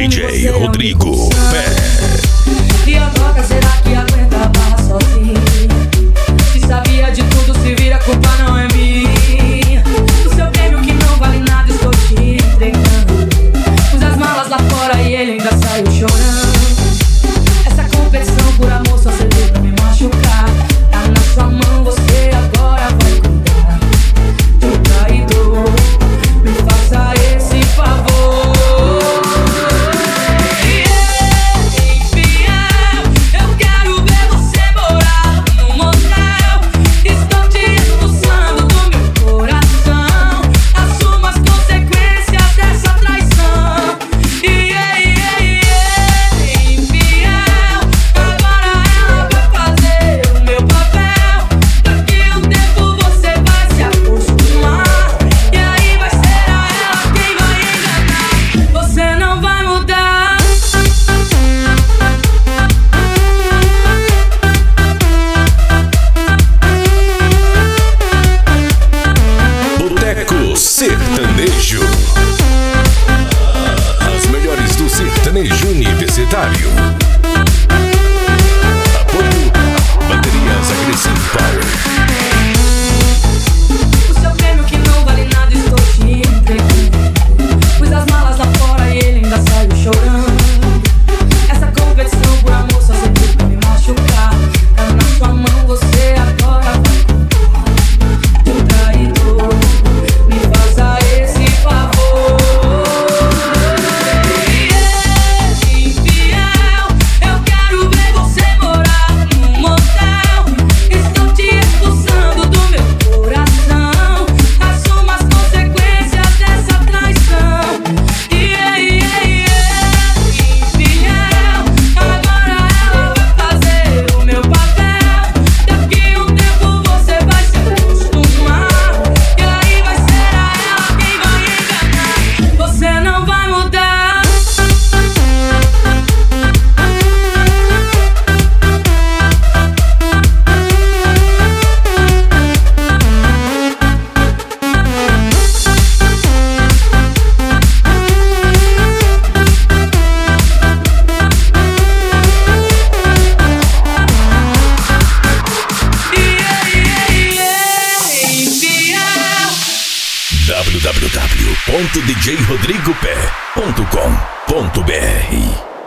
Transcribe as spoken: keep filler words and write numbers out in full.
D J Rodrigo Pé. E agora será que aguenta a barra sozinho? Se sabia de tudo, se vira, a culpa não é minha. O seu prêmio que não vale nada, estou te entregando. Pus as malas lá fora e ele ainda saiu chorando. Essa competição por amor só serviu pra me machucar. Tá na sua mão, você agora vai cuidar de um traidor. Me faça esse favor. Sertanejo. As melhores do sertanejo universitário. Apoio Baterias Agressive Power. O seu prêmio que não vale nada, estou te entregando. Pus as malas lá fora e ele ainda saiu chorando. Essa competição por amor só serviu pra me machucar. Tá na sua mão, você agora vai cuidar de um traidor. Me faça esse favor. Infiel, eu quero ver você morar num motel. Estou te expulsando do meu coração. Assuma as consequências dessa traição. Yeah, yeah, yeah. Infiel, agora ela vai fazer o meu papel. Daqui um tempo você vai se acostumar. E aí vai ser a ela quem vai enganar. Você não vai mudar. Yeah, yeah, yeah. Infiel. w w w ponto d j rodrigo pé ponto com ponto b r